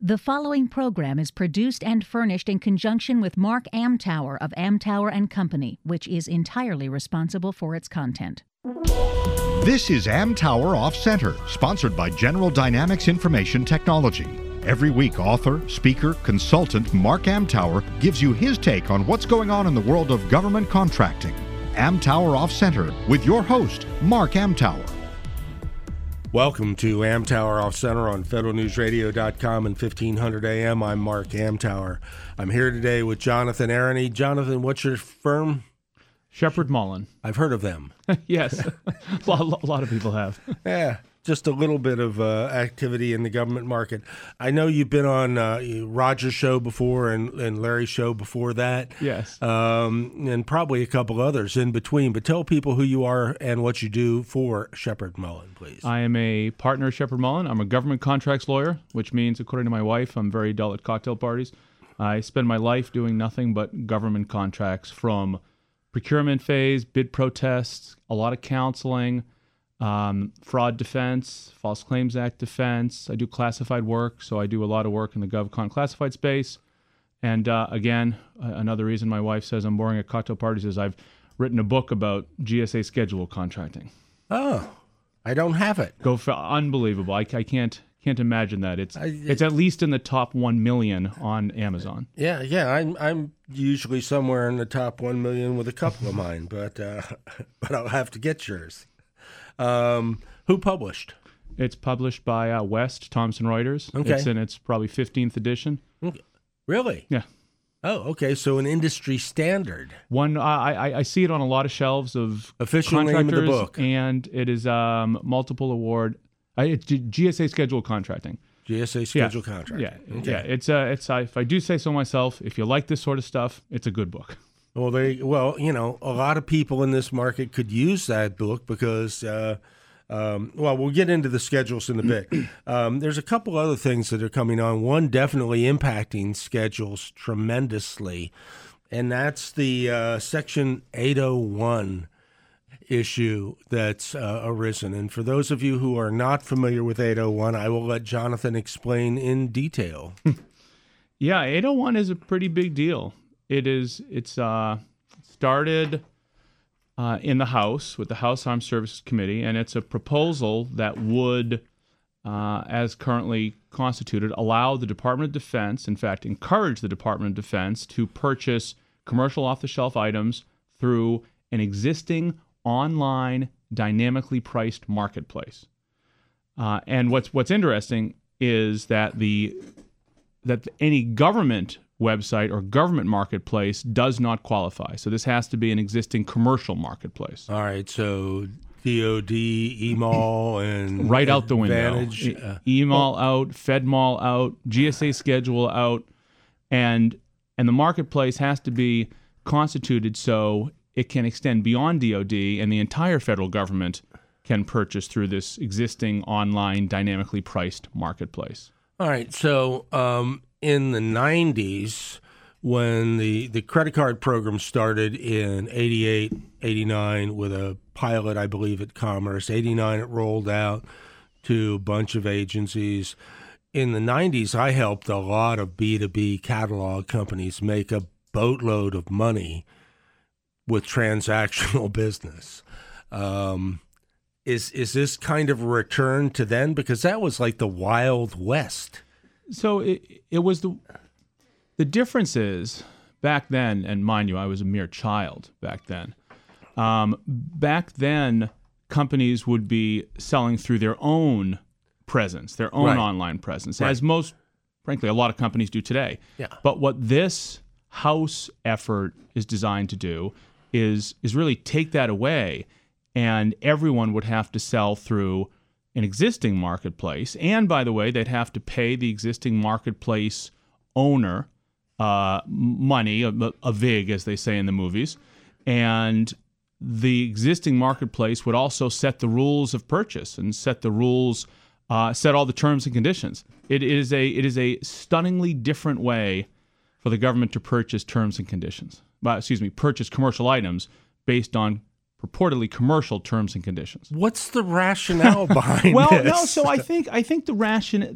The following program is produced and furnished in conjunction with Mark Amtower of Amtower and Company, which is entirely responsible for its content. This is Amtower Off Center, sponsored by General Dynamics Information Technology. Every week, author, speaker, consultant Mark Amtower gives you his take on what's going on in the world of government contracting. Amtower Off Center with your host, Mark Amtower. Welcome to Amtower Off Center on federalnewsradio.com and 1500 AM. I'm Mark Amtower. I'm here today with Jonathan Aroney. Jonathan, what's your firm? Shepherd Mullen. I've heard of them. Yes, a lot of people have. Yeah, just a little bit of activity in the government market. I know you've been on Roger's show before and Larry's show before that. Yes. And probably a couple others in between. But tell people who you are and what you do for Shepherd Mullen, please. I am a partner at Shepherd Mullen. I'm a government contracts lawyer, which means, according to my wife, I'm very dull at cocktail parties. I spend my life doing nothing but government contracts, from procurement phase, bid protests, a lot of counseling, fraud defense, False Claims Act defense. I do classified work, so I do a lot of work in the GovCon classified space. And again, another reason my wife says I'm boring at cocktail parties is I've written a book about GSA schedule contracting. Oh, I don't have it. Unbelievable. I can't imagine that. It's at least in the top 1 million on Amazon. Yeah. I'm usually somewhere in the top 1 million with a couple of mine, but I'll have to get yours. Who published? It's published by West Thomson Reuters. Okay. It's in its probably 15th edition. Really? Yeah. Oh, okay. So an industry standard. One, I see it on a lot of shelves of official name of the book, and it is multiple award. It's GSA schedule contracting. GSA schedule contracting. Yeah. Okay. Yeah. It's if I do say so myself, if you like this sort of stuff, it's a good book. Well, a lot of people in this market could use that book because, we'll get into the schedules in a bit. There's a couple other things that are coming on. One definitely impacting schedules tremendously, and that's the Section 801 issue that's arisen. And for those of you who are not familiar with 801, I will let Jonathan explain in detail. Yeah, 801 is a pretty big deal. It's started in the House with the House Armed Services Committee, and it's a proposal that would, as currently constituted, allow the Department of Defense, in fact, encourage the Department of Defense to purchase commercial off-the-shelf items through an existing online, dynamically priced marketplace. And what's interesting is that any government website or government marketplace does not qualify. So this has to be an existing commercial marketplace. All right, so DOD, EMAL, and right out the window. Advantage, EMAL out, FedMall out, GSA schedule out, and the marketplace has to be constituted so it can extend beyond DOD, and the entire federal government can purchase through this existing online, dynamically priced marketplace. All right, so in the 90s, when the credit card program started in 88, 89 with a pilot, I believe, at Commerce. 89, it rolled out to a bunch of agencies. In the 90s, I helped a lot of B2B catalog companies make a boatload of money with transactional business. Is this kind of a return to then? Because that was like the Wild West. So it was the difference is back then, and mind you, I was a mere child back then. Back then, companies would be selling through their own presence, their own online presence, as most, frankly, a lot of companies do today. Yeah. But what this House effort is designed to do is really take that away, and everyone would have to sell through an existing marketplace. And by the way, they'd have to pay the existing marketplace owner money, a vig, as they say in the movies. And the existing marketplace would also set the rules of purchase and set the rules, set all the terms and conditions. It is a stunningly different way for the government to purchase terms and conditions. Purchase commercial items based on purportedly commercial terms and conditions. What's the rationale behind well, this? No, so I think the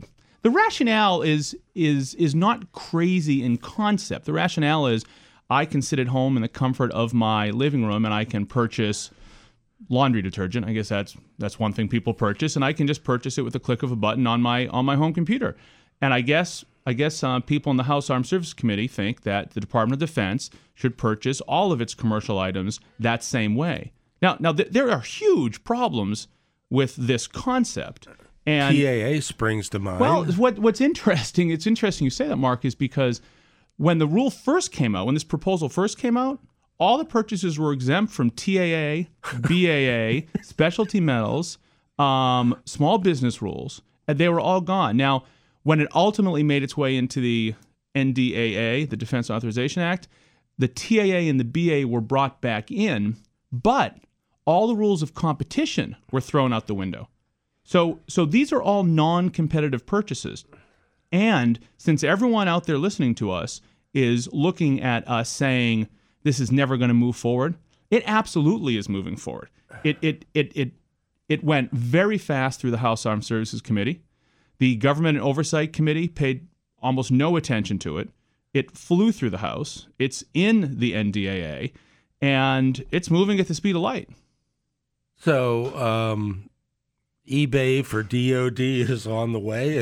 The rationale is not crazy in concept. The rationale is I can sit at home in the comfort of my living room and I can purchase laundry detergent. I guess that's one thing people purchase, and I can just purchase it with a click of a button on my home computer. And I guess people in the House Armed Services Committee think that the Department of Defense should purchase all of its commercial items that same way. Now there are huge problems with this concept. And TAA springs to mind. Well, what's interesting, it's interesting you say that, Mark, is because when the rule first came out, when this proposal first came out, all the purchases were exempt from TAA, BAA, specialty metals, small business rules, and they were all gone. Now, when it ultimately made its way into the NDAA, the Defense Authorization Act, the TAA and the BA were brought back in, but all the rules of competition were thrown out the window. So these are all non-competitive purchases. And since everyone out there listening to us is looking at us saying this is never going to move forward, it absolutely is moving forward. It went very fast through the House Armed Services Committee. The Government and Oversight Committee paid almost no attention to it. It flew through the House. It's in the NDAA, and it's moving at the speed of light. So, eBay for DOD is on the way.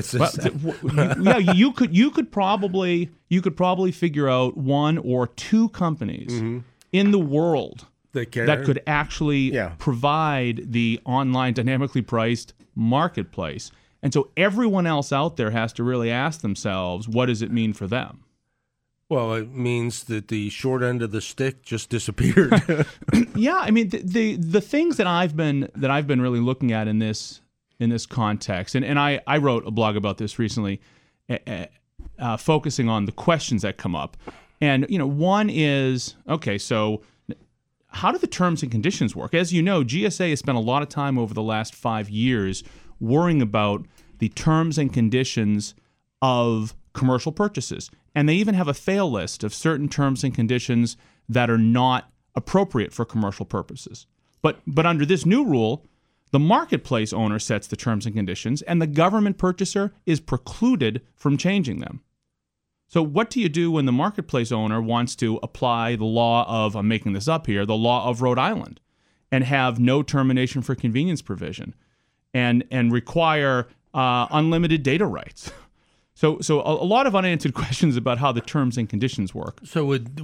You could probably figure out one or two companies in the world that could actually provide the online dynamically priced marketplace. And so everyone else out there has to really ask themselves, what does it mean for them? Well, it means that the short end of the stick just disappeared. Yeah, I mean the things that I've been really looking at in this context, and I wrote a blog about this recently, focusing on the questions that come up. And one is, okay, so how do the terms and conditions work? As you know, GSA has spent a lot of time over the last 5 years worrying about the terms and conditions of commercial purchases. And they even have a fail list of certain terms and conditions that are not appropriate for commercial purposes. But under this new rule, the marketplace owner sets the terms and conditions, and the government purchaser is precluded from changing them. So what do you do when the marketplace owner wants to apply the law of, I'm making this up here, the law of Rhode Island, and have no termination for convenience provision, and require unlimited data rights? So a lot of unanswered questions about how the terms and conditions work. So would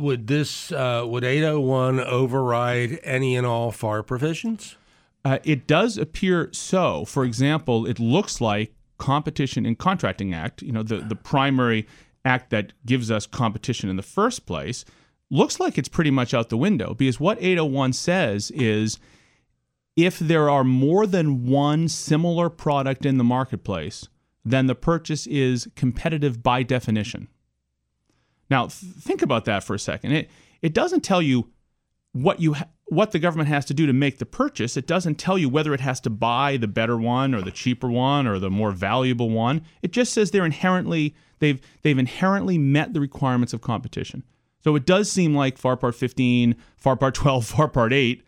801 override any and all FAR provisions? It does appear so. For example, it looks like Competition and Contracting Act, the primary act that gives us competition in the first place, looks like it's pretty much out the window, because what 801 says is if there are more than one similar product in the marketplace, then the purchase is competitive by definition. Now, think about that for a second. It doesn't tell you what the government has to do to make the purchase. It doesn't tell you whether it has to buy the better one or the cheaper one or the more valuable one. It just says they've inherently met the requirements of competition. So it does seem like FAR Part 15, FAR Part 12, FAR Part 8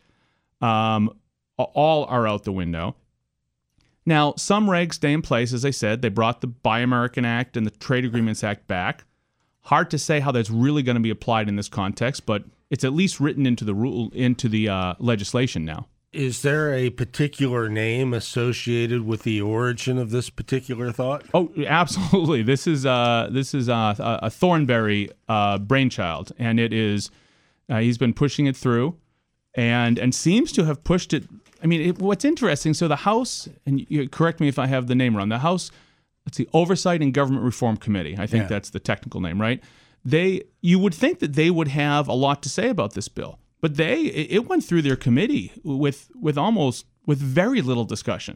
all are out the window. Now, some regs stay in place. As I said, they brought the Buy American Act and the Trade Agreements Act back. Hard to say how that's really going to be applied in this context, but it's at least written into the legislation now. Is there a particular name associated with the origin of this particular thought? Oh, absolutely. This is a Thornberry brainchild, and it is. He's been pushing it through, and seems to have pushed it. I mean, what's interesting, so the House, and you correct me if I have the name wrong, the House, Oversight and Government Reform Committee, I think that's the technical name, right? You would think that they would have a lot to say about this bill, but it went through their committee with very little discussion,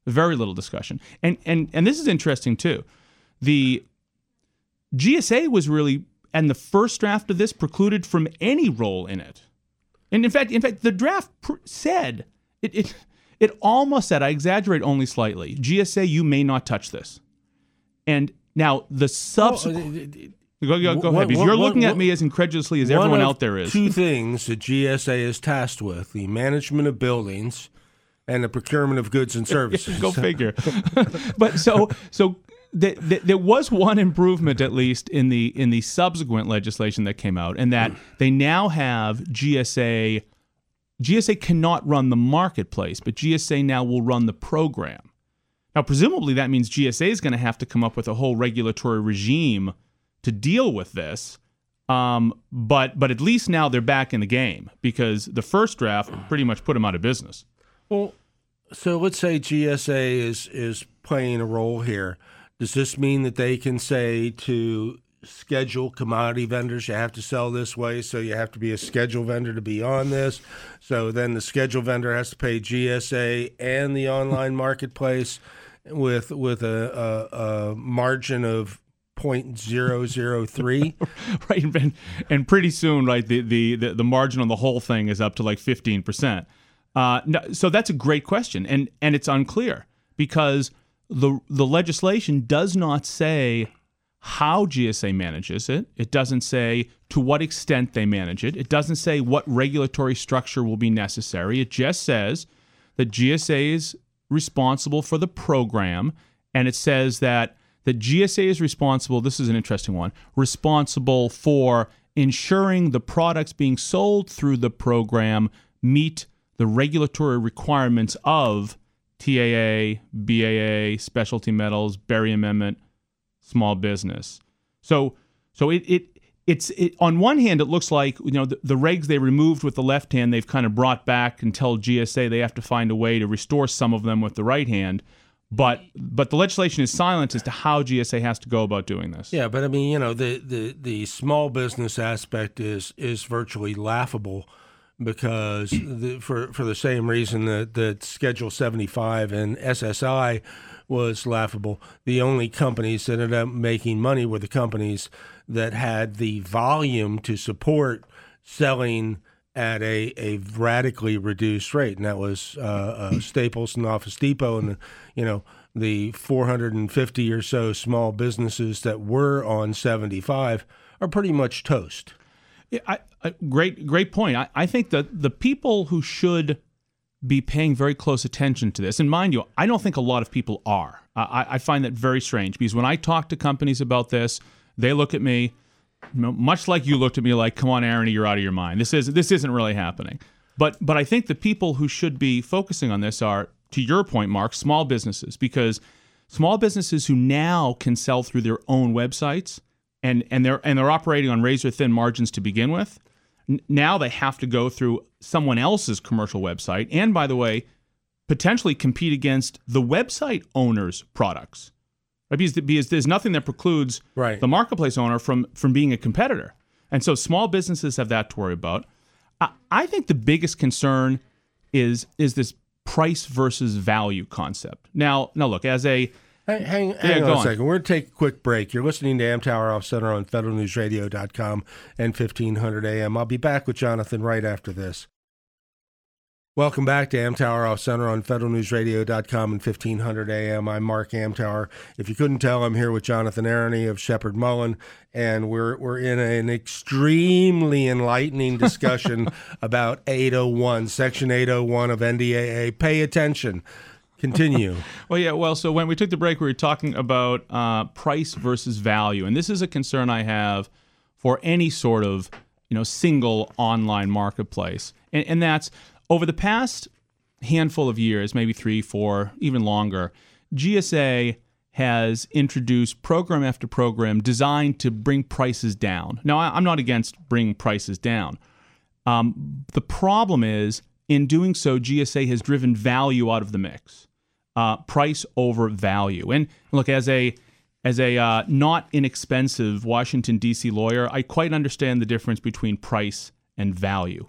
And this is interesting too. The GSA was really, and the first draft of this precluded from any role in it. And in fact, the draft said, it almost said, I exaggerate only slightly, GSA, you may not touch this. And now the subsequent... Go ahead, because you're looking at me as incredulously as everyone out there is. Two things that GSA is tasked with: the management of buildings and the procurement of goods and services. Go figure. But so There was one improvement, at least in the subsequent legislation that came out, and that they now have GSA. GSA cannot run the marketplace, but GSA now will run the program. Now, presumably, that means GSA is going to have to come up with a whole regulatory regime to deal with this. But at least now they're back in the game, because the first draft pretty much put them out of business. Well, so let's say GSA is playing a role here. Does this mean that they can say to schedule commodity vendors, you have to sell this way, so you have to be a schedule vendor to be on this? So then the schedule vendor has to pay GSA and the online marketplace with a margin of 0.003. Right, and pretty soon, right, the margin on the whole thing is up to like 15%. So that's a great question, and it's unclear, because the legislation does not say how GSA manages it. It doesn't say to what extent they manage it. It doesn't say what regulatory structure will be necessary. It just says that GSA is responsible for the program, and it says that GSA is responsible, this is an interesting one, responsible for ensuring the products being sold through the program meet the regulatory requirements of TAA, BAA, specialty metals, Berry Amendment, small business. So it's on one hand, it looks like, you know, the regs they removed with the left hand, they've kind of brought back and tell GSA they have to find a way to restore some of them with the right hand. But the legislation is silent as to how GSA has to go about doing this. Yeah, but I mean, you know, the small business aspect is virtually laughable, because for the same reason that Schedule 75 and SSI was laughable. The only companies that ended up making money were the companies that had the volume to support selling at a radically reduced rate, and that was Staples and Office Depot, and the 450 or so small businesses that were on 75 are pretty much toast. Yeah, great point. I think that the people who should be paying very close attention to this, and mind you, I don't think a lot of people are. I find that very strange, because when I talk to companies about this, they look at me, much like you looked at me, like, "Come on, Aaron, you're out of your mind. This isn't really happening." But I think the people who should be focusing on this are, to your point, Mark, small businesses, because small businesses who now can sell through their own websites and they're operating on razor thin margins to begin with. Now they have to go through someone else's commercial website, and, by the way, potentially compete against the website owner's products. Right? Because there's nothing that precludes the marketplace owner from being a competitor. And so small businesses have that to worry about. I think the biggest concern is this price versus value concept. Now look, as a... Hang on a second. We're going to take a quick break. You're listening to Amtower Off Center on federalnewsradio.com and 1500 AM. I'll be back with Jonathan right after this. Welcome back to Amtower Off Center on federalnewsradio.com and 1500 AM. I'm Mark Amtower. If you couldn't tell, I'm here with Jonathan Aroney of Shepherd Mullen, and we're in an extremely enlightening discussion about 801, Section 801 of NDAA. Pay attention. Continue. So when we took the break, we were talking about price versus value, and this is a concern I have for any sort of single online marketplace, and that's over the past handful of years, maybe 3, 4, even longer. GSA has introduced program after program designed to bring prices down. Now, I'm not against bringing prices down. The problem is, in doing so, GSA has driven value out of the mix. Price over value. And look, as a not inexpensive Washington, D.C. lawyer, I quite understand the difference between price and value.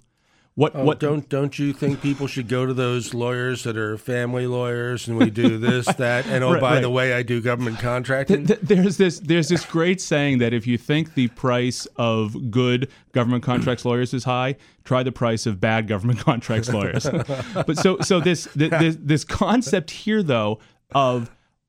Don't you think people should go to those lawyers that are family lawyers, and we do this, that, and by the way, I do government contracting? There's this great saying that if you think the price of good government contracts lawyers is high, try the price of bad government contracts lawyers. But so this concept here, though, of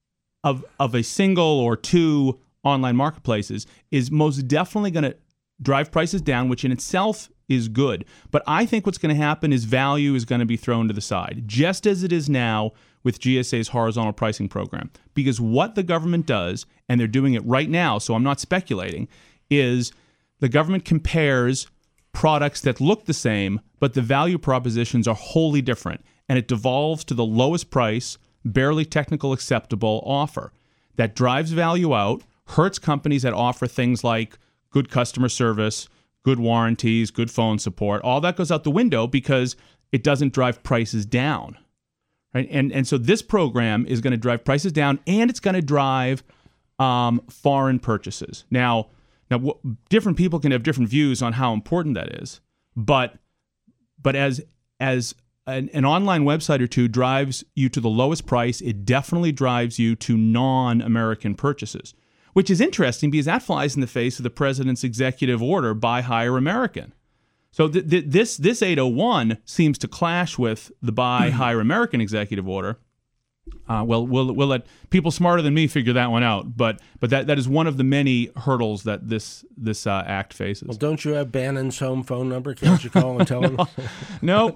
a single or two online marketplaces is most definitely going to drive prices down, which in itself is good. But I think what's going to happen is value is going to be thrown to the side. Just as it is now with GSA's horizontal pricing program. Because what the government does, and they're doing it right now, so I'm not speculating, is the government compares products that look the same, but the value propositions are wholly different. And it devolves to the lowest price, barely technical acceptable offer that drives value out, hurts companies that offer things like good customer service, good warranties, good phone support. All that goes out the window because it doesn't drive prices down. Right? And so this program is going to drive prices down, and it's going to drive foreign purchases. Now, different people can have different views on how important that is, but as an online website or two drives you to the lowest price, it definitely drives you to non-American purchases, which is interesting because that flies in the face of the president's executive order, Buy Hire American. So this 801 seems to clash with the Buy Hire American executive order. We'll let people smarter than me figure that one out, but that is one of the many hurdles that this act faces. Well, don't you have Bannon's home phone number? Can't you call and tell him? No,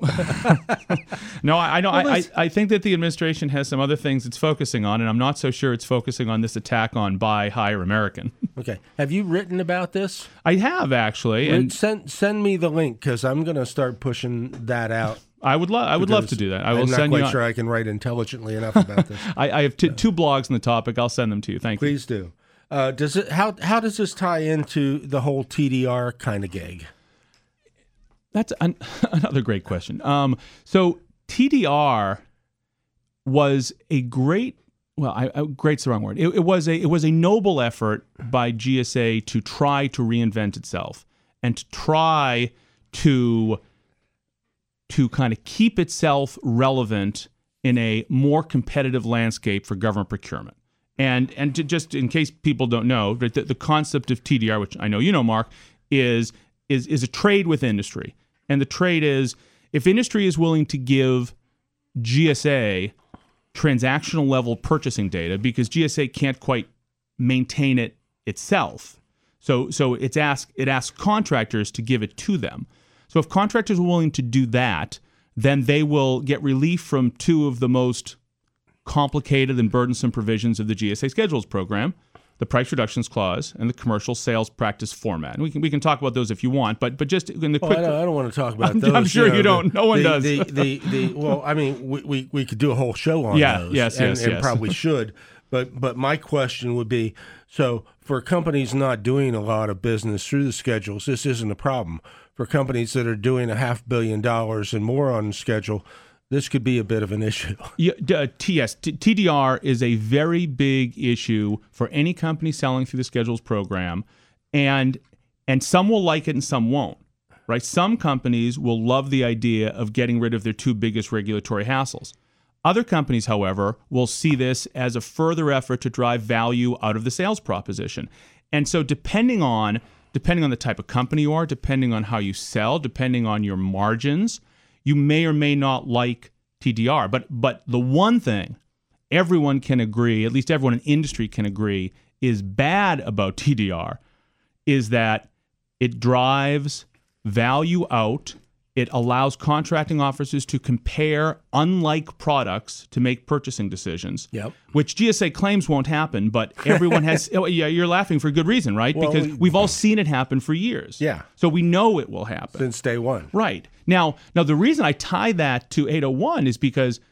I know. I think that the administration has some other things it's focusing on, and I'm not so sure it's focusing on this attack on Buy Hire American. Okay, have you written about this? I have actually, and send me the link because I'm going to start pushing that out. I would love to do that. I will I'm not send quite you. sure I can write intelligently enough about this. I have two blogs on the topic. I'll send them to you. Thank you. Please do. How does this tie into the whole TDR kind of gig? That's another great question. So TDR was a great. Well, great's the wrong word. It was a noble effort by GSA to try to reinvent itself and to try to kind of keep itself relevant in a more competitive landscape for government procurement. And to just in case people don't know, the concept of TDR, which I know you know, Mark, is a trade with industry. And the trade is if industry is willing to give GSA transactional level purchasing data because GSA can't quite maintain it itself. So it asks contractors to give it to them. So if contractors are willing to do that, then they will get relief from two of the most complicated and burdensome provisions of the GSA Schedules program, the price reductions clause and the commercial sales practice format. And we can talk about those if you want, but just in the quick. I don't want to talk about those. I'm sure you don't. No one does. Well, I mean, we could do a whole show on those. Yes, and probably should. But my question would be, so for companies not doing a lot of business through the schedules, this isn't a problem. For companies that are doing $500 million and more on the schedule, this could be a bit of an issue. Yeah, yes, TDR is a very big issue for any company selling through the schedules program, and some will like it and some won't. Right? Some companies will love the idea of getting rid of their two biggest regulatory hassles. Other companies, however, will see this as a further effort to drive value out of the sales proposition. And so depending on the type of company you are, depending on how you sell, depending on your margins, you may or may not like TDR. But the one thing everyone can agree, at least everyone in industry can agree, is bad about TDR is that it drives value out. It allows contracting officers to compare unlike products to make purchasing decisions, which GSA claims won't happen, but everyone has. Oh, yeah, you're laughing for good reason, right? Well, because we've all seen it happen for years. Yeah. So we know it will happen. Since day one. Right. Now the reason I tie that to 801 is because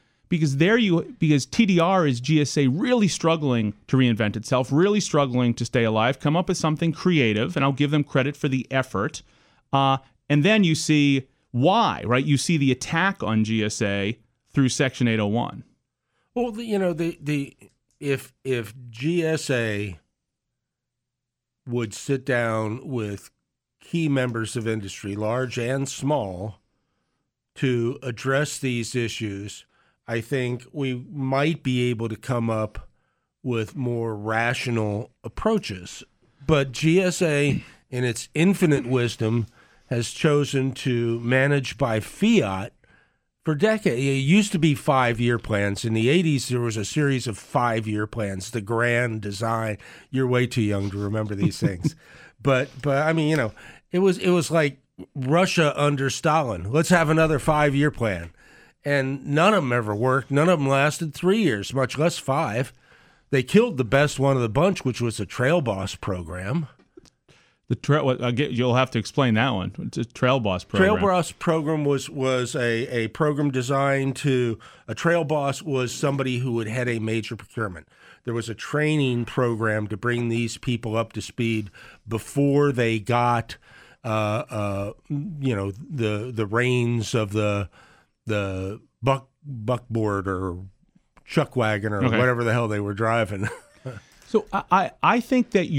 TDR is GSA really struggling to reinvent itself, really struggling to stay alive, come up with something creative, and I'll give them credit for the effort. And then you see why, right? You see the attack on GSA through Section 801. Well, if GSA would sit down with key members of industry, large and small, to address these issues, I think we might be able to come up with more rational approaches. But GSA, in its infinite wisdom, has chosen to manage by fiat for decades. It used to be 5-year plans. In the 80s, there was a series of 5-year plans, the grand design. You're way too young to remember these things. But I mean, it was like Russia under Stalin. Let's have another 5-year plan. and none of them ever worked. None of them lasted 3 years, much less 5. They killed the best one of the bunch, which was the Trail Boss program. You'll have to explain that one. It's a Trail Boss program. Trail Boss program was a program designed to. A Trail Boss was somebody who had had a major procurement. There was a training program to bring these people up to speed before they got, the reins of the buckboard or chuck wagon or whatever the hell they were driving. So I think that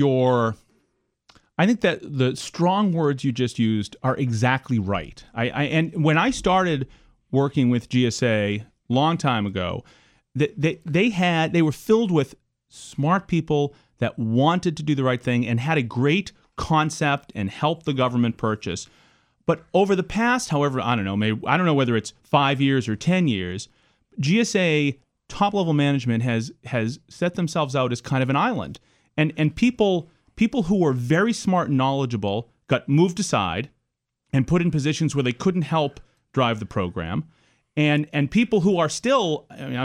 the strong words you just used are exactly right. And when I started working with GSA long time ago, they were filled with smart people that wanted to do the right thing and had a great concept and helped the government purchase. But over the past, however, I don't know whether it's 5 years or 10 years, GSA top-level management has set themselves out as kind of an island. And people who were very smart and knowledgeable got moved aside and put in positions where they couldn't help drive the program. And people who are still,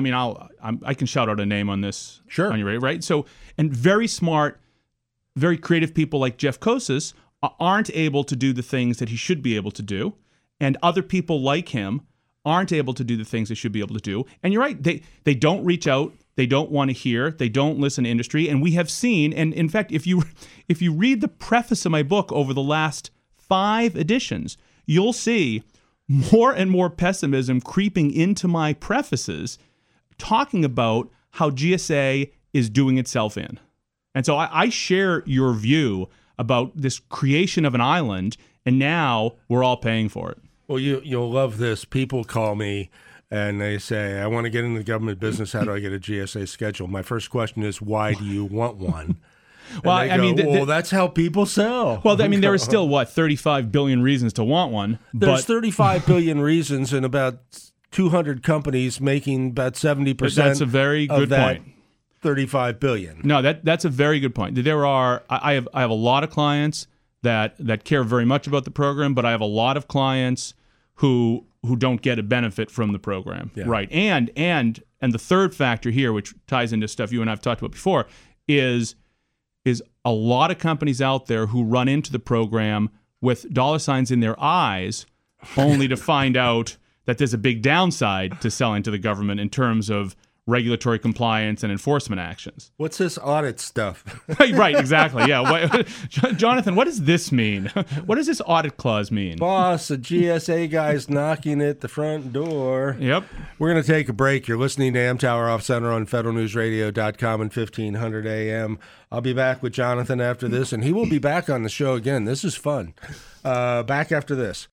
I can shout out a name on this. Sure. On your radio, right? So, and very smart, very creative people like Jeff Kosis aren't able to do the things that he should be able to do. And other people like him aren't able to do the things they should be able to do. And you're right, they don't reach out, they don't want to hear, they don't listen to industry. And we have seen, and in fact, if you read the preface of my book over the last 5 editions, you'll see more and more pessimism creeping into my prefaces, talking about how GSA is doing itself in. And so I share your view about this creation of an island, and now we're all paying for it. Well, you'll love this. People call me and they say, I want to get into the government business. How do I get a GSA schedule? My first question is, why do you want one? Well, that's how people sell. Well, there are still, 35 billion reasons to want one. There's 35 billion reasons and about 200 companies making about 70%. That's a very good point. 35 billion. No, that's a very good point. I have a lot of clients that care very much about the program, but I have a lot of clients who don't get a benefit from the program. Yeah. Right. And the third factor here, which ties into stuff you and I've talked about before, is a lot of companies out there who run into the program with dollar signs in their eyes, only to find out that there's a big downside to selling to the government in terms of regulatory compliance and enforcement actions. What's this audit stuff? Right, exactly. Yeah. Jonathan, what does this mean? What does this audit clause mean? Boss, a GSA guy's knocking at the front door. Yep. We're going to take a break. You're listening to Amtower Off Center on federalnewsradio.com and 1500 AM. I'll be back with Jonathan after this, and he will be back on the show again. This is fun. Back after this.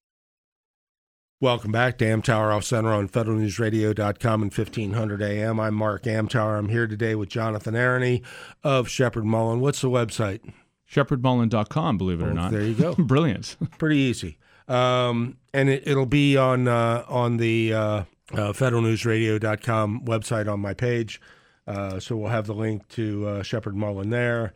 Welcome back to Amtower Off Center on federalnewsradio.com and 1500 AM. I'm Mark Amtower. I'm here today with Jonathan Aroney of Sheppard Mullin. What's the website? SheppardMullin.com, believe it or not. There you go. Brilliant. Pretty easy. And it'll be on the federalnewsradio.com website on my page. So we'll have the link to Sheppard Mullin there.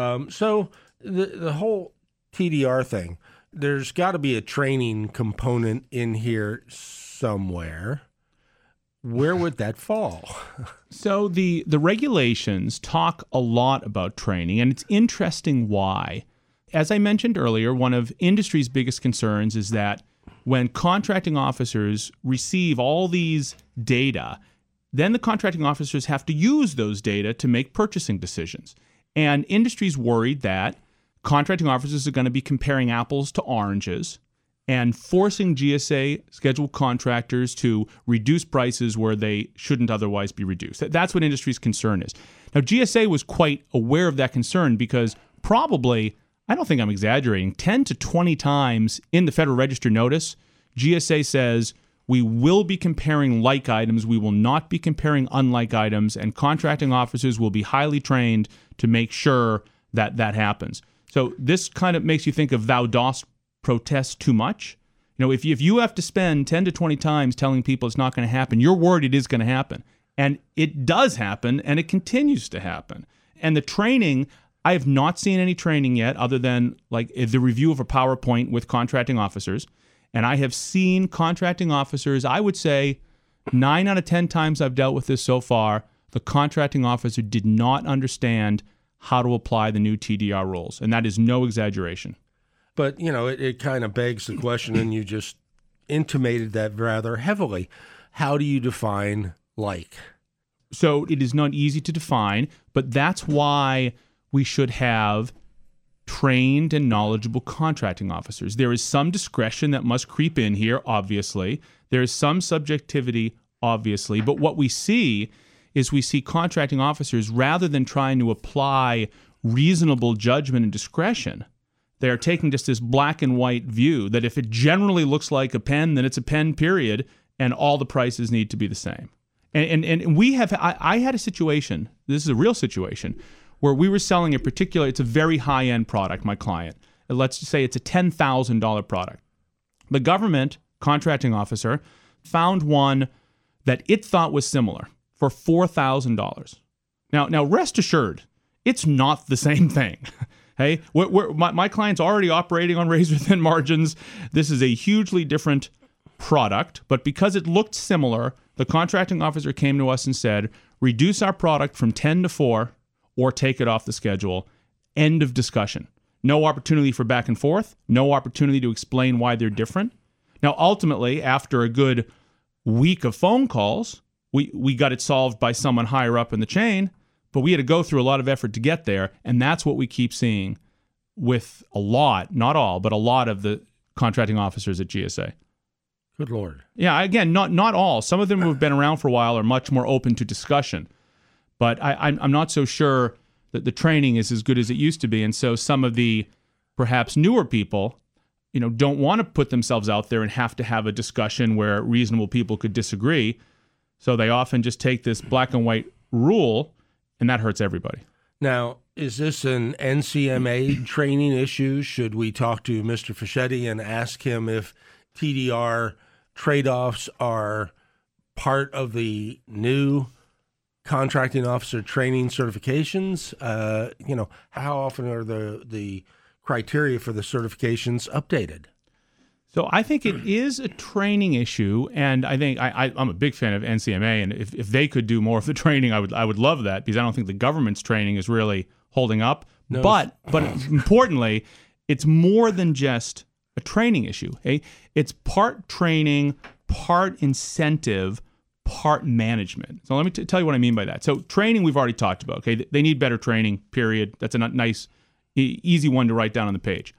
So the whole TDR thing, there's got to be a training component in here somewhere. Where would that fall? So the regulations talk a lot about training, and it's interesting why. As I mentioned earlier, one of industry's biggest concerns is that when contracting officers receive all these data, then the contracting officers have to use those data to make purchasing decisions. And industry's worried that contracting officers are going to be comparing apples to oranges and forcing GSA scheduled contractors to reduce prices where they shouldn't otherwise be reduced. That's what industry's concern is. Now, GSA was quite aware of that concern because probably, I don't think I'm exaggerating, 10 to 20 times in the Federal Register notice, GSA says, we will be comparing like items, we will not be comparing unlike items, and contracting officers will be highly trained to make sure that that happens. So this kind of makes you think of thou dost protest too much. You know, if you have to spend 10 to 20 times telling people it's not going to happen, you're worried it is going to happen. And it does happen, and it continues to happen. And the training, I have not seen any training yet other than like the review of a PowerPoint with contracting officers. And I have seen contracting officers, I would say 9 out of 10 times I've dealt with this so far, the contracting officer did not understand how to apply the new TDR rules. And that is no exaggeration. But, it kind of begs the question, and you just intimated that rather heavily. How do you define like? So it is not easy to define, but that's why we should have trained and knowledgeable contracting officers. There is some discretion that must creep in here, obviously. There is some subjectivity, obviously. But what we see is contracting officers, rather than trying to apply reasonable judgment and discretion, they are taking just this black and white view that if it generally looks like a pen, then it's a pen, period, and all the prices need to be the same. And we have, I had a situation, this is a real situation, where we were selling it's a very high-end product, my client. Let's say it's a $10,000 product. The government contracting officer found one that it thought was similar for $4,000. Now, rest assured, it's not the same thing. Hey, my client's already operating on razor-thin margins. This is a hugely different product, but because it looked similar, the contracting officer came to us and said, reduce our product from 10 to 4 or take it off the schedule. End of discussion. No opportunity for back and forth, no opportunity to explain why they're different. Now, ultimately, after a good week of phone calls, we got it solved by someone higher up in the chain, but we had to go through a lot of effort to get there, and that's what we keep seeing with a lot, not all, but a lot of the contracting officers at GSA. Good Lord. Yeah, again, not all. Some of them who have been around for a while are much more open to discussion, but I'm not so sure that the training is as good as it used to be, and so some of the perhaps newer people, don't want to put themselves out there and have to have a discussion where reasonable people could disagree, so they often just take this black and white rule, and that hurts everybody. Now, is this an NCMA training issue? Should we talk to Mr. Fischetti and ask him if TDR trade-offs are part of the new contracting officer training certifications? How often are the criteria for the certifications updated? So I think it is a training issue, and I think I'm a big fan of NCMA, and if they could do more of the training, I would love that, because I don't think the government's training is really holding up. No. But importantly, it's more than just a training issue. Okay? It's part training, part incentive, part management. So let me tell you what I mean by that. So training, we've already talked about. Okay, they need better training, period. That's a nice, easy one to write down on the page.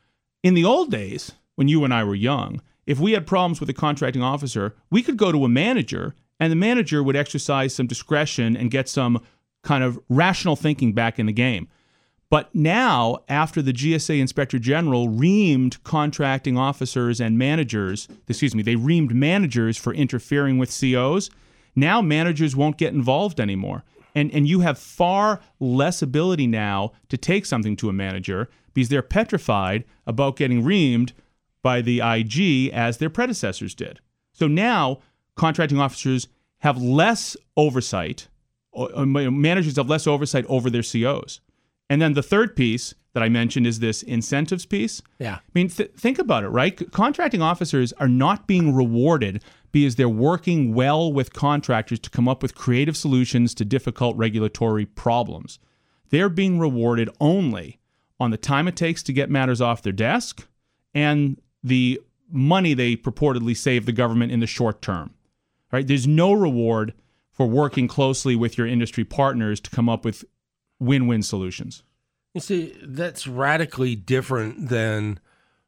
In the old days, when you and I were young, if we had problems with a contracting officer, we could go to a manager, and the manager would exercise some discretion and get some kind of rational thinking back in the game. But now, after the GSA Inspector General reamed contracting officers and managers, they reamed managers for interfering with COs, now managers won't get involved anymore. And you have far less ability now to take something to a manager because they're petrified about getting reamed by the IG as their predecessors did. So now contracting officers have less oversight, managers have less oversight over their COs. And then the third piece that I mentioned is this incentives piece. Yeah. I mean, think about it, right? Contracting officers are not being rewarded because they're working well with contractors to come up with creative solutions to difficult regulatory problems. They're being rewarded only on the time it takes to get matters off their desk and the money they purportedly save the government in the short term. Right? There's no reward for working closely with your industry partners to come up with win-win solutions. You see, that's radically different than,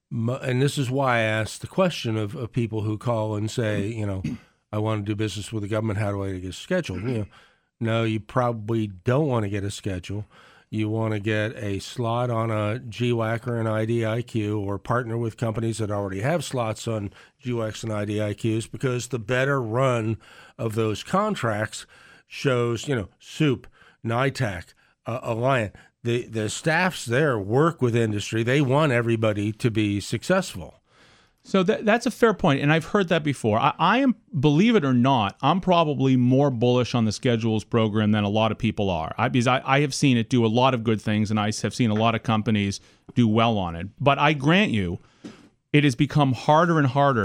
and this is why I asked the question of people who call and say, I want to do business with the government. How do I get a schedule? No, you probably don't want to get a schedule. You want to get a slot on a GWAC or an IDIQ, or partner with companies that already have slots on GWACs and IDIQs, because the better run of those contracts shows, SOUP, NITAC, Alliant, the staffs there work with industry. They want everybody to be successful. So that's a fair point, and I've heard that before. I am, believe it or not, I'm probably more bullish on the schedules program than a lot of people are. Because I have seen it do a lot of good things, and I have seen a lot of companies do well on it. But I grant you, it has become harder and harder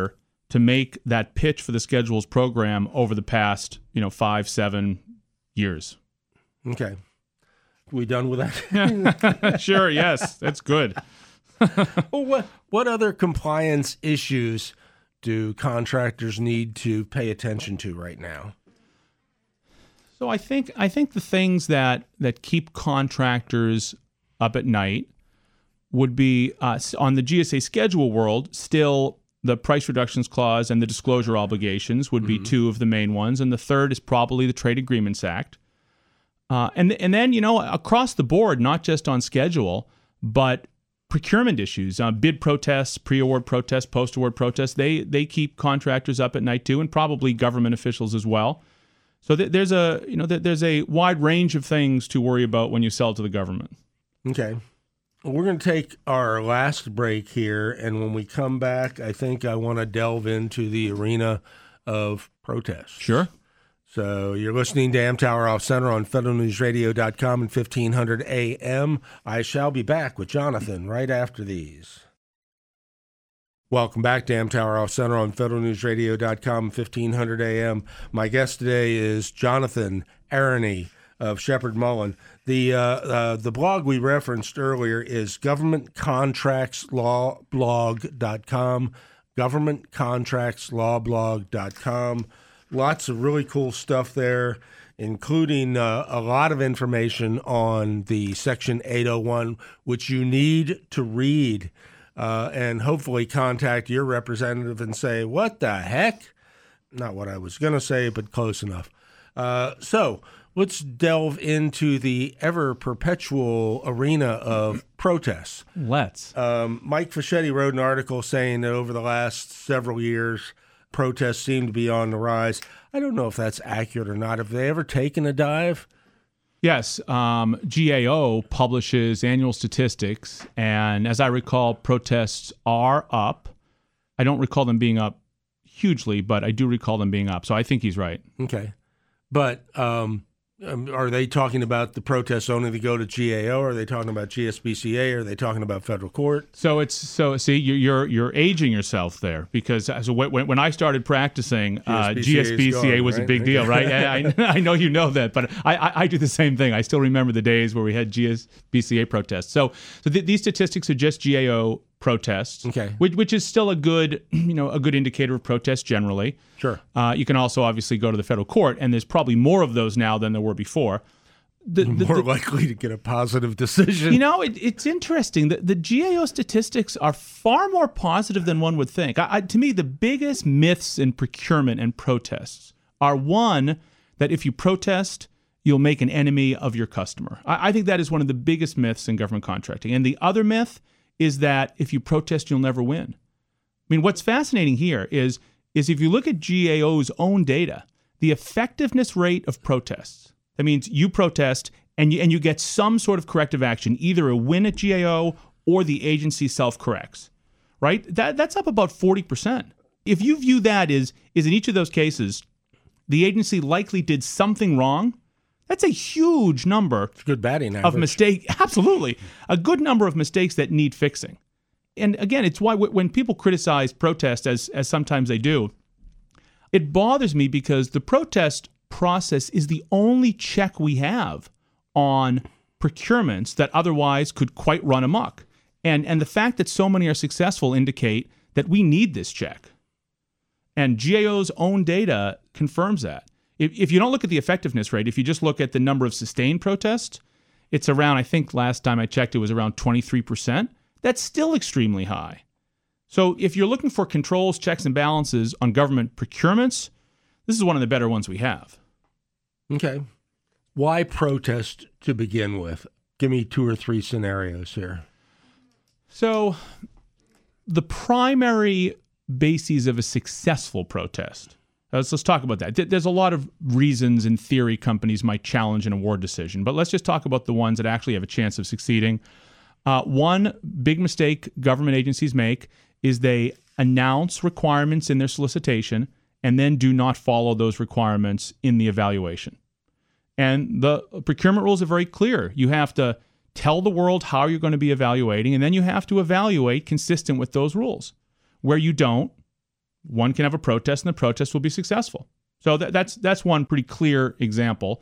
to make that pitch for the schedules program over the past 5-7 years. Okay. We done with that? Sure, yes, that's good. Well, what other compliance issues do contractors need to pay attention to right now? So I think the things that keep contractors up at night would be on the GSA schedule world. Still, the price reductions clause and the disclosure obligations would be two of the main ones, and the third is probably the Trade Agreements Act. And then across the board, not just on schedule, but procurement issues, bid protests, pre-award protests, post-award protests, they keep contractors up at night too, and probably government officials as well. So there's a wide range of things to worry about when you sell to the government. Okay. We're going to take our last break here, and when we come back, I think I want to delve into the arena of protests. Sure. So you're listening to Amtower Off Center on federalnewsradio.com and 1500 AM. I shall be back with Jonathan right after these. Welcome back to Amtower Off Center on federalnewsradio.com and 1500 AM. My guest today is Jonathan Aroney of Sheppard Mullin. The blog we referenced earlier is governmentcontractslawblog.com, governmentcontractslawblog.com. Lots of really cool stuff there, including a lot of information on the Section 801, which you need to read and hopefully contact your representative and say, what the heck? Not what I was going to say, but close enough. So let's delve into the ever-perpetual arena of protests. Let's. Mike Fischetti wrote an article saying that over the last several years, protests seem to be on the rise. I don't know if that's accurate or not. Have they ever taken a dive? Yes. GAO publishes annual statistics, and as I recall, protests are up. I don't recall them being up hugely, but I do recall them being up. So I think he's right. Okay. But are they talking about the protests only that go to GAO? Or are they talking about GSBCA? Or are they talking about federal court? See, you're aging yourself there, because when I started practicing, GSBCA was a big deal, right? I know you know that, but I do the same thing. I still remember the days where we had GSBCA protests. So these statistics are just GAO protests, okay, which is still a good indicator of protests generally. Sure. You can also obviously go to the federal court, and there's probably more of those now than there were before. More likely to get a positive decision. It's interesting. The GAO statistics are far more positive than one would think. To me, the biggest myths in procurement and protests are, one, that if you protest, you'll make an enemy of your customer. I think that is one of the biggest myths in government contracting. And the other myth is that if you protest, you'll never win. I mean, what's fascinating here is if you look at GAO's own data, the effectiveness rate of protests, that means you protest and you get some sort of corrective action, either a win at GAO or the agency self-corrects, right? That's up about 40%. If you view that as in each of those cases, the agency likely did something wrong, that's a huge number. It's a good batting average. Of mistake. Absolutely. A good number of mistakes that need fixing. And again, it's why when people criticize protest, as sometimes they do, it bothers me, because the protest process is the only check we have on procurements that otherwise could quite run amok. And the fact that so many are successful indicate that we need this check. And GAO's own data confirms that. If you don't look at the effectiveness rate, if you just look at the number of sustained protests, it's around, I think last time I checked, it was around 23%. That's still extremely high. So if you're looking for controls, checks, and balances on government procurements, this is one of the better ones we have. Okay. Why protest to begin with? Give me 2 or 3 scenarios here. So the primary bases of a successful protest. Let's talk about that. There's a lot of reasons in theory companies might challenge an award decision, but let's just talk about the ones that actually have a chance of succeeding. One big mistake government agencies make is they announce requirements in their solicitation and then do not follow those requirements in the evaluation. And the procurement rules are very clear. You have to tell the world how you're going to be evaluating, and then you have to evaluate consistent with those rules. Where you don't, one can have a protest, and the protest will be successful. So that's one pretty clear example.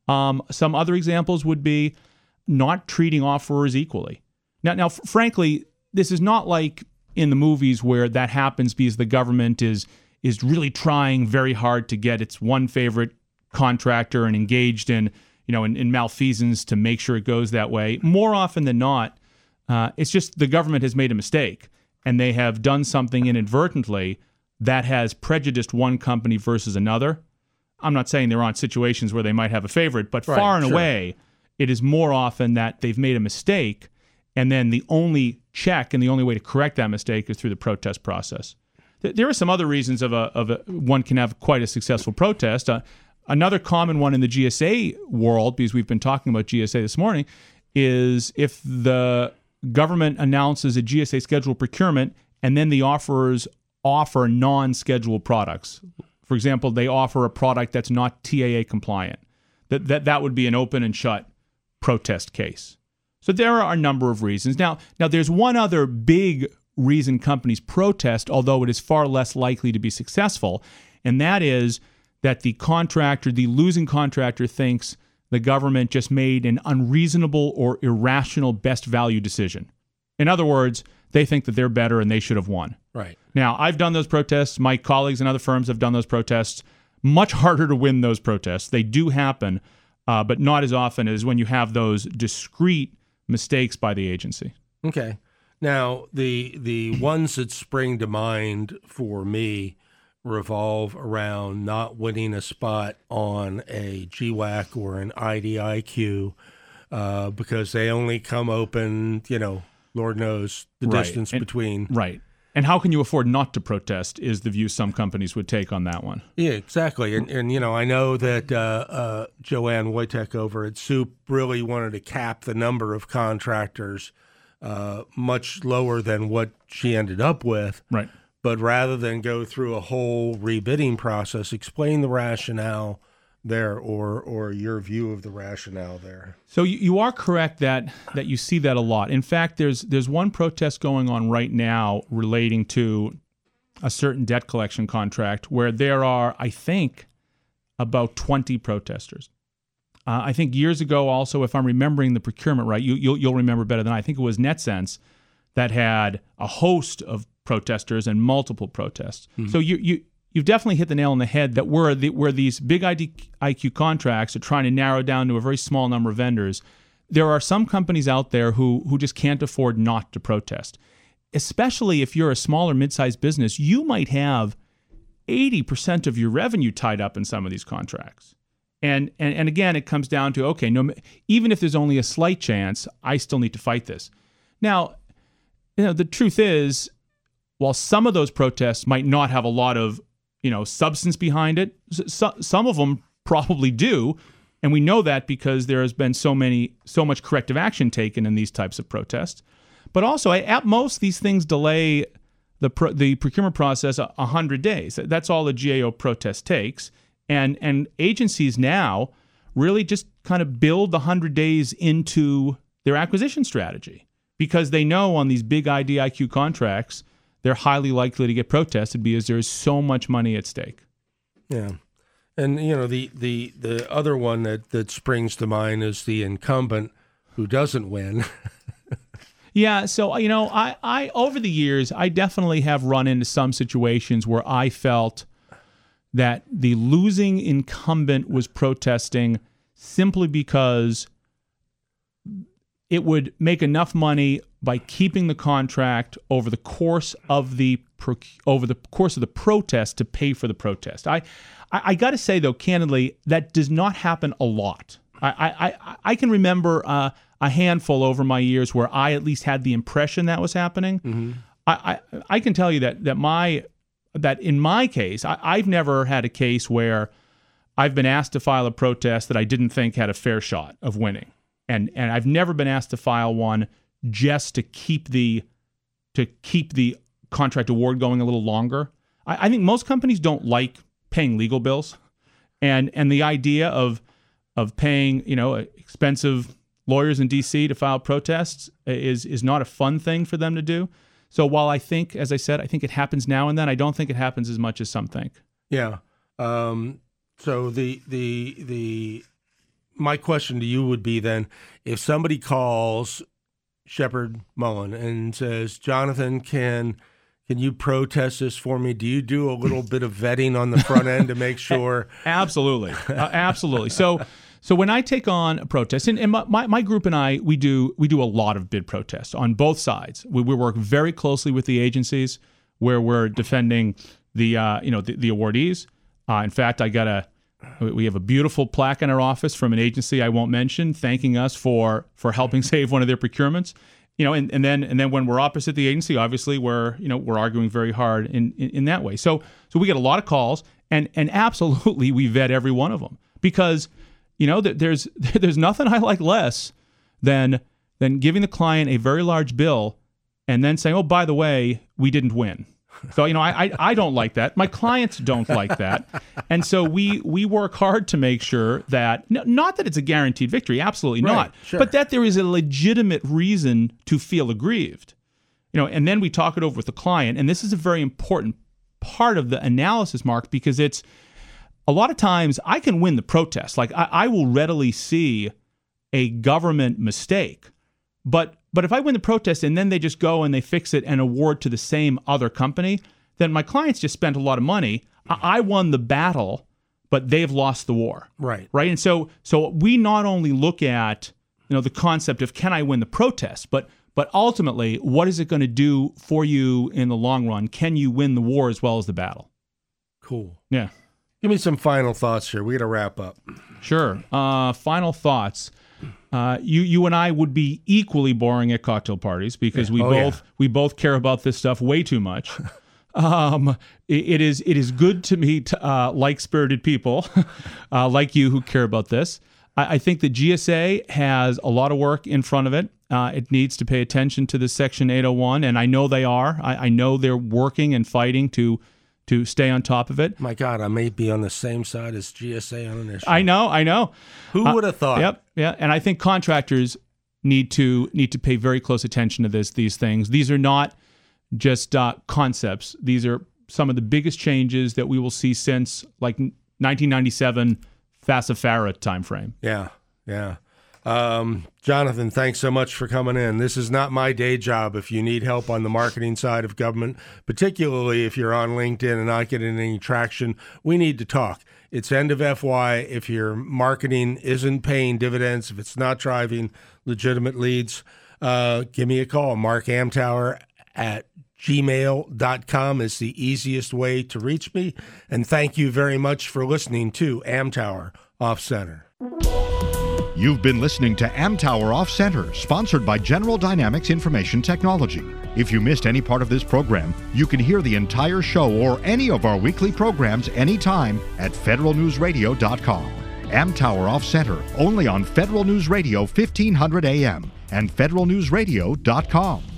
Some other examples would be not treating offerers equally. Now, frankly, this is not like in the movies where that happens because the government is really trying very hard to get its one favorite contractor and engaged in malfeasance to make sure it goes that way. More often than not, it's just the government has made a mistake and they have done something inadvertently that has prejudiced one company versus another. I'm not saying there aren't situations where they might have a favorite, but far and away, it is more often that they've made a mistake, and then the only check and the only way to correct that mistake is through the protest process. There are some other reasons one can have quite a successful protest. Another common one in the GSA world, because we've been talking about GSA this morning, is if the government announces a GSA scheduled procurement and then the offerers offer non-scheduled products. For example, they offer a product that's not TAA compliant. That would be an open and shut protest case. So there are a number of reasons. Now there's one other big reason companies protest, although it is far less likely to be successful, and that is that the losing contractor thinks the government just made an unreasonable or irrational best value decision. In other words, they think that they're better and they should have won. Right. Now, I've done those protests. My colleagues in other firms have done those protests. Much harder to win those protests. They do happen, but not as often as when you have those discrete mistakes by the agency. Okay. Now, the ones that spring to mind for me revolve around not winning a spot on a GWAC or an IDIQ because they only come open, Lord knows the distance between. Right. And how can you afford not to protest is the view some companies would take on that one. Yeah, exactly. And I know that Joanne Wojtek over at SOUP really wanted to cap the number of contractors much lower than what she ended up with. Right. But rather than go through a whole rebidding process, explain the rationale there or your view of the rationale there. So you are correct that you see that a lot. In fact, there's one protest going on right now relating to a certain debt collection contract where there are, I think, about 20 protesters. I think years ago also, if I'm remembering the procurement right, you'll remember better than I think it was NetSense that had a host of protesters and multiple protests. Mm-hmm. So you've definitely hit the nail on the head that where these big IDIQ contracts are trying to narrow down to a very small number of vendors, there are some companies out there who just can't afford not to protest. Especially if you're a small or mid-sized business, you might have 80% of your revenue tied up in some of these contracts. And again, it comes down to, okay, even if there's only a slight chance, I still need to fight this. Now, the truth is, while some of those protests might not have a lot of, substance behind it, some of them probably do, and we know that because there has been so much corrective action taken in these types of protests. But also, at most, these things delay the procurement process 100 days. That's all a GAO protest takes, and agencies now really just kind of build the 100 days into their acquisition strategy because they know on these big IDIQ contracts they're highly likely to get protested because there is so much money at stake. Yeah. And, the other one that springs to mind is the incumbent who doesn't win. Yeah. So, I over the years, I definitely have run into some situations where I felt that the losing incumbent was protesting simply because it would make enough money by keeping the contract over the course of the protest to pay for the protest. I got to say though, candidly, that does not happen a lot. I can remember a handful over my years where I at least had the impression that was happening. Mm-hmm. I can tell you that in my case, I've never had a case where I've been asked to file a protest that I didn't think had a fair shot of winning. And I've never been asked to file one just to keep the contract award going a little longer. I think most companies don't like paying legal bills, and the idea of paying expensive lawyers in D.C. to file protests is not a fun thing for them to do. So while I think, as I said, I think it happens now and then, I don't think it happens as much as some think. Yeah. So my question to you would be then, if somebody calls Shepard Mullen and says, Jonathan, can you protest this for me? Do you do a little bit of vetting on the front end to make sure? Absolutely. Absolutely. So when I take on a protest, and my group and I, we do a lot of bid protests on both sides. We work very closely with the agencies where we're defending the awardees. In fact, we have a beautiful plaque in our office from an agency I won't mention, thanking us for helping save one of their procurements. And then when we're opposite the agency, obviously we're arguing very hard in that way. So we get a lot of calls, and absolutely we vet every one of them, because there's nothing I like less than giving the client a very large bill and then saying, oh, by the way, we didn't win. So, I don't like that. My clients don't like that. And so we work hard to make sure that, not that it's a guaranteed victory, absolutely not, sure, but that there is a legitimate reason to feel aggrieved. And then we talk it over with the client. And this is a very important part of the analysis, Mark, because it's a lot of times I can win the protest. Like I will readily see a government mistake, but if I win the protest and then they just go and they fix it and award to the same other company, then my clients just spent a lot of money. I won the battle, but they've lost the war. Right. And so we not only look at the concept of can I win the protest, but ultimately what is it going to do for you in the long run? Can you win the war as well as the battle? Cool. Yeah. Give me some final thoughts here. We got to wrap up. Sure. Final thoughts. You and I would be equally boring at cocktail parties because we both care about this stuff way too much. It is good to meet like-spirited people like you who care about this. I think the GSA has a lot of work in front of it. It needs to pay attention to this Section 801, and I know they are. I know they're working and fighting to stay on top of it. My God, I may be on the same side as GSA on an issue. I know. Who would have thought? Yep, yeah. And I think contractors need to pay very close attention to these things. These are not just concepts. These are some of the biggest changes that we will see since like 1997 FASA-FARA timeframe. Yeah. Jonathan, thanks so much for coming in. This is not my day job. If you need help on the marketing side of government, particularly if you're on LinkedIn and not getting any traction, we need to talk. It's end of FY. If your marketing isn't paying dividends, if it's not driving legitimate leads, give me a call. Mark Amtower at gmail.com is the easiest way to reach me. And thank you very much for listening to Amtower Off Center. You've been listening to Amtower Off Center, sponsored by General Dynamics Information Technology. If you missed any part of this program, you can hear the entire show or any of our weekly programs anytime at federalnewsradio.com. Amtower Off Center, only on Federal News Radio 1500 AM and federalnewsradio.com.